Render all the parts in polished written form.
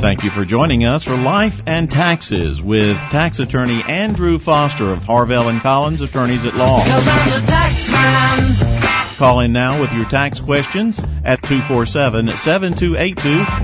Thank you for joining us for Life and Taxes with tax attorney Andrew Foster of Harvell and Collins Attorneys at Law. 'Cause I'm the tax man. Call in now with your tax questions at 247-7282.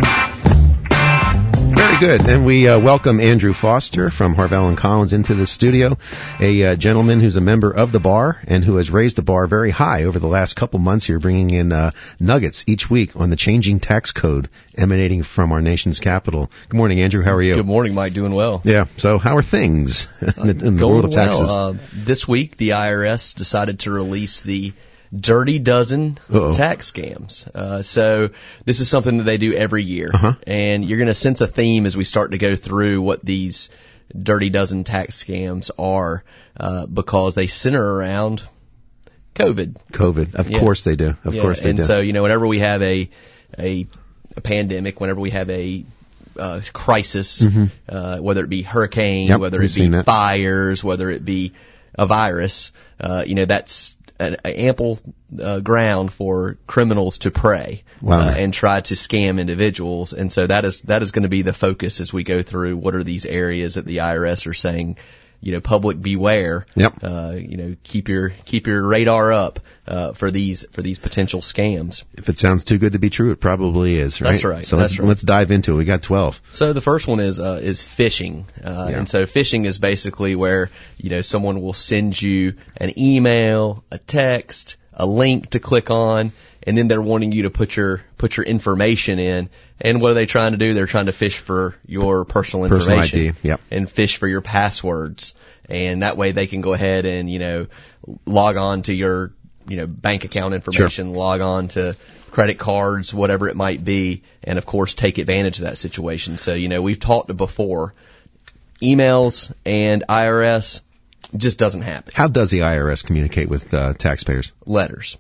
Very good. And we welcome Andrew Foster from Harvell and Collins into the studio, a gentleman who's a member of the bar and who has raised the bar very high over the last couple months here, bringing in nuggets each week on the changing tax code emanating from our nation's capital. Good morning, Andrew. How are you? Good morning, Mike. Doing well. Yeah. So how are things in the world of taxes? Well. This week, the IRS decided to release the Dirty Dozen tax scams. So this is something that they do every year. And you're going to sense a theme as we start to go through what these Dirty Dozen tax scams are, because they center around COVID. Of course they do. Of course they do. And so, whenever we have a pandemic, whenever we have a crisis, whether it be hurricane, whether it be fires, whether it be a virus, that's an ample ground for criminals to prey and try to scam individuals. And so that is going to be the focus as we go through what are these areas that the IRS are saying, public beware. Keep your radar up for these potential scams. If it sounds too good to be true, it probably is, right? That's right. So let's dive into it. We got 12. So the first one is phishing. And so phishing is basically where, someone will send you an email, a text, a link to click on, and then they're wanting you to put your information in. And what are they trying to do? They're trying to fish for your personal information. ID, and fish for your passwords. And that way they can go ahead and, log on to your, bank account information, log on to credit cards, whatever it might be, and of course take advantage of that situation. So, we've talked before, emails and IRS just doesn't happen. How does the IRS communicate with taxpayers? Letters.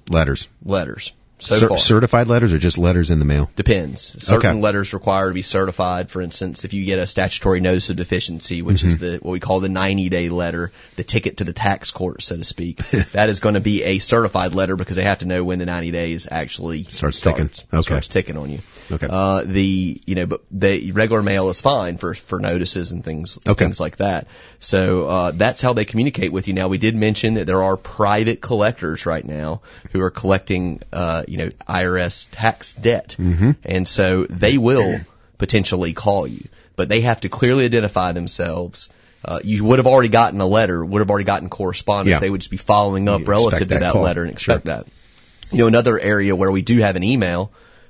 So far. Certified letters or just letters in the mail? Depends. Certain letters require to be certified. For instance, if you get a statutory notice of deficiency, which is what we call the 90-day letter, the ticket to the tax court, so to speak, that is going to be a certified letter because they have to know when the 90 days actually starts ticking on you. Okay. But the regular mail is fine for notices and things like that. So that's how they communicate with you. Now, we did mention that there are private collectors right now who are collecting IRS tax debt. And so they will potentially call you, but they have to clearly identify themselves. You would have already gotten a letter, would have already gotten correspondence. They would just be following up relative to that letter and expect that. Another area where we do have an email,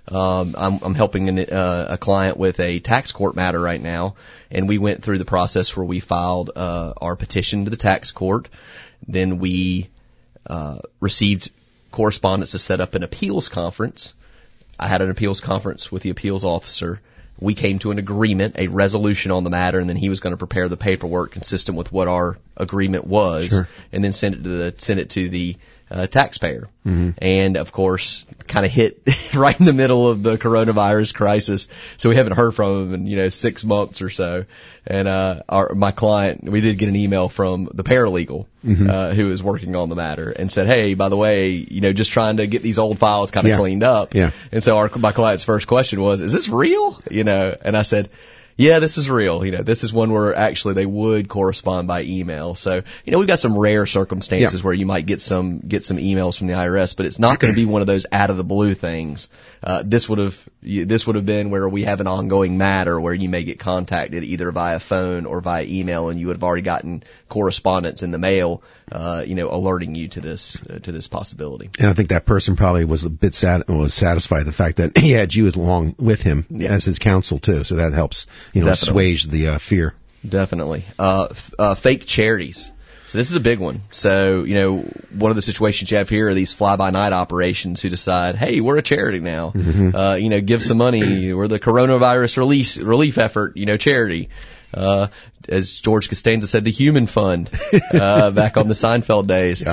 I'm helping a client with a tax court matter right now, and we went through the process where we filed our petition to the tax court. Then we received correspondence to set up an appeals conference. I had an appeals conference with the appeals officer. We came to an agreement, a resolution on the matter, and then he was going to prepare the paperwork consistent with what our agreement was, and then send it to the taxpayer. And of course, kind of hit right in the middle of the coronavirus crisis, so we haven't heard from him in 6 months or so. And my client, we did get an email from the paralegal who is working on the matter and said, "Hey, by the way, just trying to get these old files kind of cleaned up." And so my client's first question was, "Is this real?" And I said, "Yeah, this is real. This is one where actually they would correspond by email." So, we've got some rare circumstances where you might get some emails from the IRS, but it's not going to be one of those out of the blue things. This would have been where we have an ongoing matter where you may get contacted either via phone or via email, and you would have already gotten correspondence in the mail, alerting you to this possibility. And I think that person probably was a bit satisfied the fact that he had you along with him as his counsel too. So that helps, assuage the fear. Definitely. Fake charities. So this is a big one. So, one of the situations you have here are these fly-by-night operations who decide, hey, we're a charity now. Give some money. We're the coronavirus relief effort, charity. As George Costanza said, the Human Fund, back on the Seinfeld days.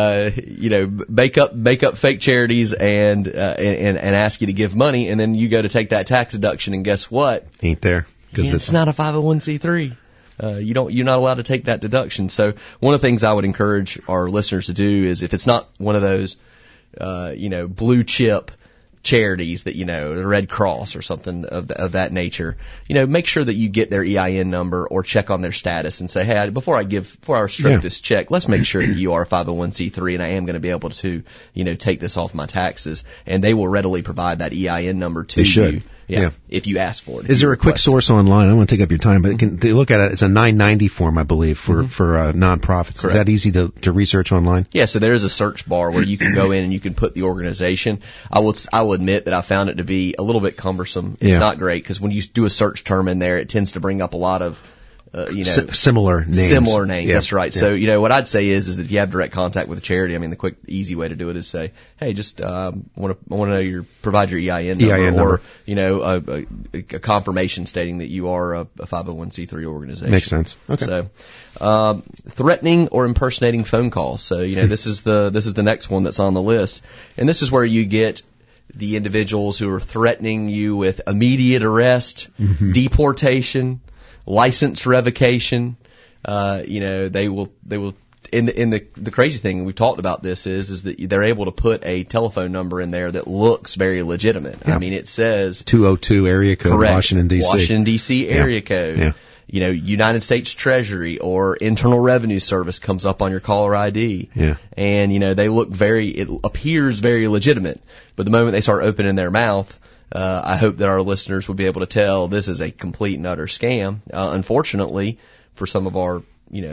Make up fake charities and ask you to give money, and then you go to take that tax deduction, and guess what? Ain't there. Because it's not a 501c3. You're not allowed to take that deduction. So one of the things I would encourage our listeners to do is if it's not one of those, blue chip, charities that, the Red Cross or something of that nature, make sure that you get their EIN number or check on their status and say, hey, before I stroke this check, let's make sure that you are a 501c3 and I am going to be able to, take this off my taxes. And they will readily provide that EIN number to you. Yeah, if you ask for it. Is there a quick source online? I don't want to take up your time, but they look at it. It's a 990 form, I believe, for nonprofits. Correct. Is that easy to research online? Yeah, so there is a search bar where you can go in and you can put the organization. I will admit that I found it to be a little bit cumbersome. It's not great because when you do a search term in there, it tends to bring up a lot of similar names. Similar names. Yeah. That's right. Yeah. So, what I'd say is that if you have direct contact with a charity, the quick, easy way to do it is say, hey, just, want to know provide your EIN number or, a confirmation stating that you are a 501c3 organization. Makes sense. Okay. So, threatening or impersonating phone calls. So, this is the next one that's on the list. And this is where you get the individuals who are threatening you with immediate arrest, deportation, license revocation. They will, and the crazy thing, we've talked about this is that they're able to put a telephone number in there that looks very legitimate. Yeah. It says 202 area code, correct, Washington DC. Washington DC area code. Yeah. United States Treasury or Internal Revenue Service comes up on your caller ID. Yeah. And, they look it appears very legitimate. But the moment they start opening their mouth, I hope that our listeners will be able to tell this is a complete and utter scam. Unfortunately, for some of our,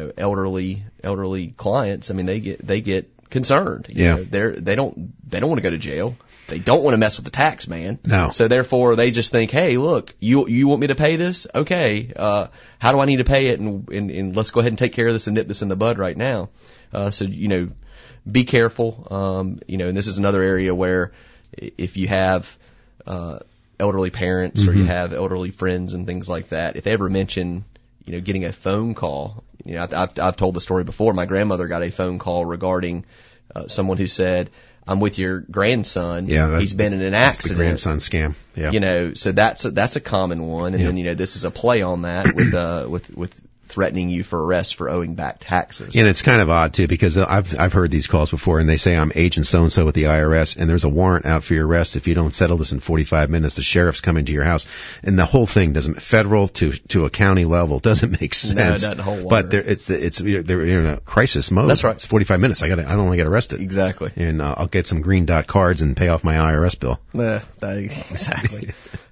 elderly clients, they get concerned. They don't want to go to jail. They don't want to mess with the tax man. No. So therefore they just think, hey, look, you want me to pay this? Okay. How do I need to pay it? And let's go ahead and take care of this and nip this in the bud right now. So, be careful. And this is another area where if you have, elderly parents or you have elderly friends and things like that, if they ever mention, getting a phone call, I've told the story before. My grandmother got a phone call regarding, someone who said, I'm with your grandson. Yeah, he's been in an accident. The grandson scam. Yeah. So that's a common one. And then, this is a play on that with threatening you for arrest for owing back taxes. And it's kind of odd too, because I've heard these calls before and they say I'm agent so-and-so with the IRS and there's a warrant out for your arrest. If you don't settle this in 45 minutes, the sheriff's coming to your house. And the whole thing federal to a county level doesn't make sense. No, it doesn't hold But water. they're in a crisis mode. That's right. It's 45 minutes. I don't want to get arrested. Exactly. And I'll get some green dot cards and pay off my IRS bill. Exactly.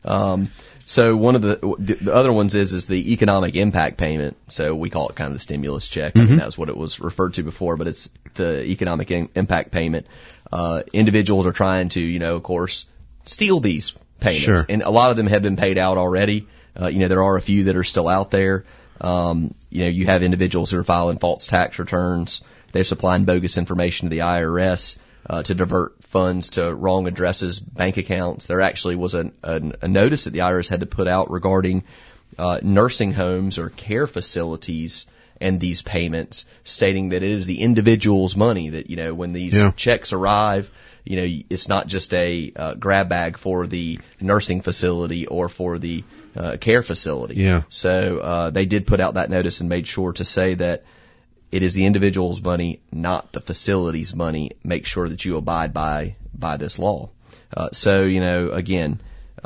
So one of the other ones is the economic impact payment. So we call it kind of the stimulus check. That's what it was referred to before, but it's the economic impact payment. Individuals are trying to, of course, steal these payments. Sure. And a lot of them have been paid out already. There are a few that are still out there. You have individuals who are filing false tax returns. They're supplying bogus information to the IRS. To divert funds to wrong addresses, bank accounts. There actually was a notice that the IRS had to put out regarding nursing homes or care facilities and these payments, stating that it is the individual's money, that, when these checks arrive, it's not just a grab bag for the nursing facility or for the care facility. Yeah. So they did put out that notice and made sure to say that it is the individual's money, not the facility's money. Make sure that you abide by this law. So, again,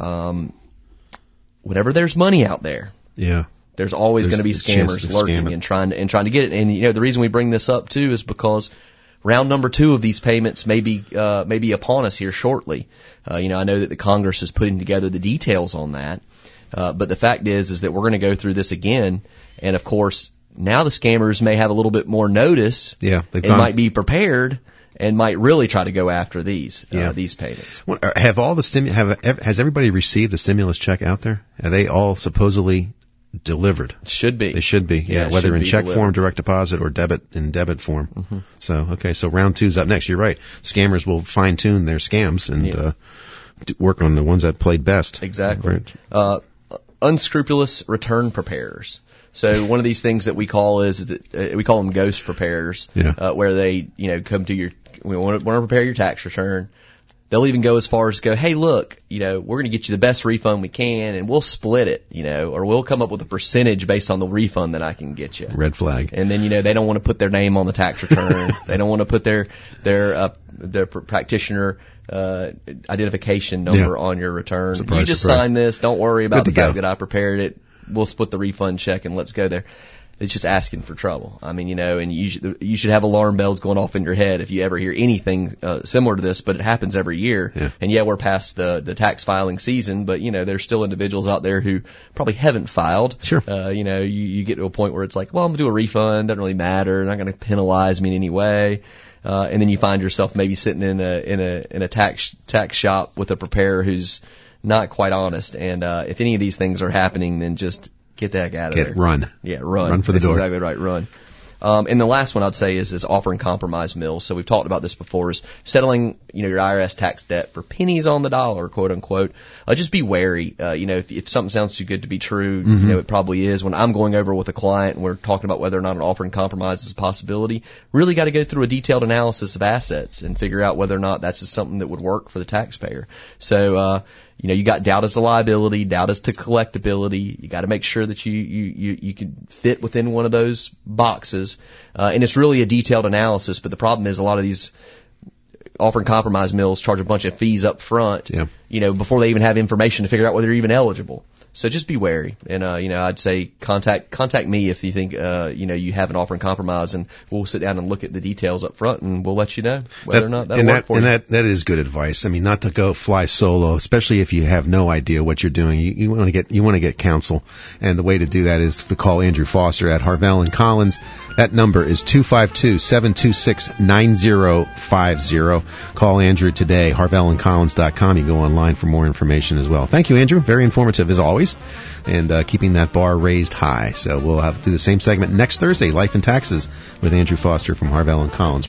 whenever there's money out there, there's always going to be scammers lurking and trying to get it. And, the reason we bring this up too is because round number 2 of these payments may be upon us here shortly. I know that the Congress is putting together the details on that. But the fact is that we're going to go through this again. And of course, now the scammers may have a little bit more notice. Yeah, and might be prepared and might really try to go after these payments. Has everybody received a stimulus check out there? Are they all supposedly delivered? Should be. They should be. Yeah, whether in check form, direct deposit, or debit form. So round 2's up next. You're right. Scammers will fine tune their scams and work on the ones that played best. Exactly. Right. Unscrupulous return preparers. So one of these things that we call is that we call them ghost preparers, where they come to we want to prepare your tax return. They'll even go as far as to go, hey, look, we're going to get you the best refund we can, and we'll split it, or we'll come up with a percentage based on the refund that I can get you. Red flag. And then they don't want to put their name on the tax return. They don't want to put their practitioner identification number on your return. Surprise, you just surprise. sign this. Don't worry about the Good to fact go. that I prepared it. We'll split the refund check and let's go there. It's just asking for trouble. I mean, and you should have alarm bells going off in your head if you ever hear anything similar to this, but it happens every year. Yeah. And we're past the tax filing season, but there's still individuals out there who probably haven't filed. Sure. You get to a point where it's like, well, I'm gonna do a refund, doesn't really matter, not gonna penalize me in any way. And then you find yourself maybe sitting in a tax shop with a preparer who's not quite honest. And if any of these things are happening, then just get the heck out of there. Run. Yeah, run. Run for the That's door. Exactly right, run. And the last one I'd say is offering compromise mills. So we've talked about this before, is settling, your IRS tax debt for pennies on the dollar, quote unquote. Just be wary. If something sounds too good to be true, it probably is. When I'm going over with a client and we're talking about whether or not an offering compromise is a possibility, really got to go through a detailed analysis of assets and figure out whether or not that's just something that would work for the taxpayer. So, you got doubt as to liability, doubt as to collectability. You got to make sure that you can fit within one of those boxes. And it's really a detailed analysis, but the problem is a lot of these offering compromise mills charge a bunch of fees up front, before they even have information to figure out whether you're even eligible. So just be wary. And, I'd say contact me if you think, you have an offering compromise, and we'll sit down and look at the details up front, and we'll let you know whether or not that'll work for you. And that is good advice. I mean, not to go fly solo, especially if you have no idea what you're doing. You want to get counsel. And the way to do that is to call Andrew Foster at Harvell & Collins. That number is 252-726-9050. Call Andrew today, harvellandcollins.com. You go online for more information as well. Thank you, Andrew. Very informative as always. And keeping that bar raised high. So we'll have to do the same segment next Thursday, Life and Taxes, with Andrew Foster from Harvell & Collins.